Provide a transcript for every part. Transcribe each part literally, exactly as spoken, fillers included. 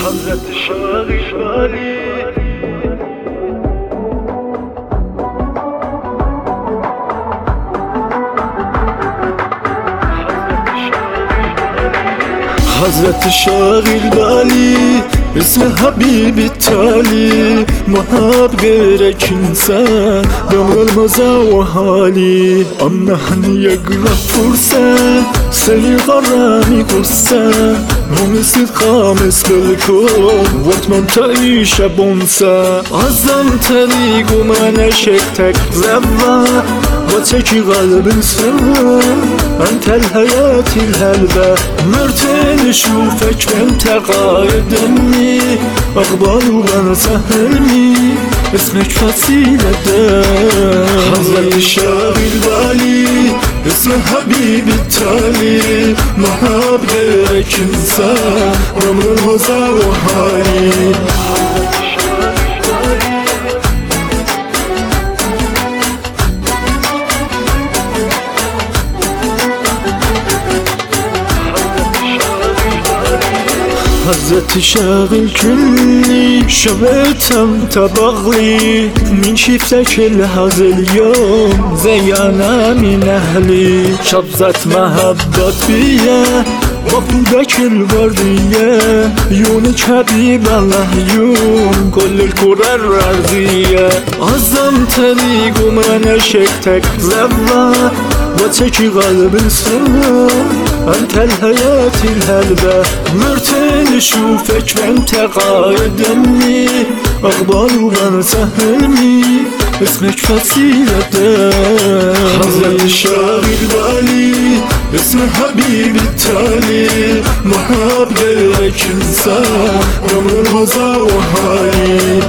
حضرت شاغلی حضرت شاغل بالي اسم حبيب التالي محب غيرك انسان دمر المزا حالي ام نحن يقرأ فرصة سلي غرامي قصة ومثل خامس بالكون واتمن تعيش بونسا عظم طريق وما نشكتك زبا وتكي غالب سوا أنت الحياة الهلبة مرتين اشوفك وانت قايدني اقبال وانا سهلني اسمك فصيلة حضرت شاغل بالي اسم حبيب التالي محب غيرك انسان عمر الوزا وحالي حضرت شاغل كلي شبيتم تبغلي من شفتك لهذا اليوم زي أنا من أهلي شبزت محبت بيا وفودك الوردية يونك حبيب الله يوم كل الكرة الأرضية عظم طريق وما نشكتك زبا وتكي غالب سوا أنت الحياة الهلبة مرتين اشوفك وانت قايدني اقبال وانا سهلني اسمك فصيلة حضرت شاغل بالي اسم حبيب التالي محب غيرك انسان عمر الوزا وحالي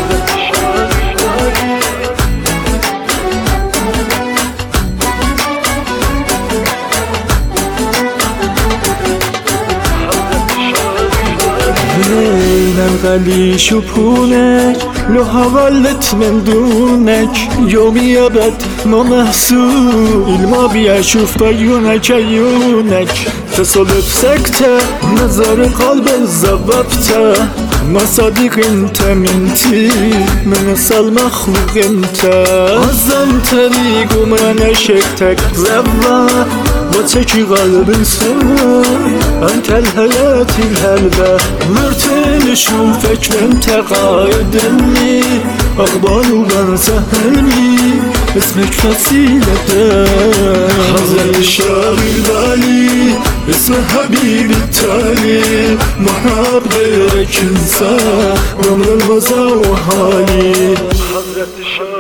من غلي شبهونك لو هولت من دونك يومي أبد ما محسوب ما بيشوف بعيونك عيونك تصادف سكتة نظر قلب زببته ما صديق انت منتي من اصل مخلوق انت عظم طريق وما نشكتك زبا وتكي غالب سوا أنت الحياة الهلبة مرتين اشوفك وانت قايدني اقبال وانا سهلني اسمك فصيلة حضرت شاغل بالي اسم حبيب التالي محب غيرك انسان عمر الوزا وحالي حضرت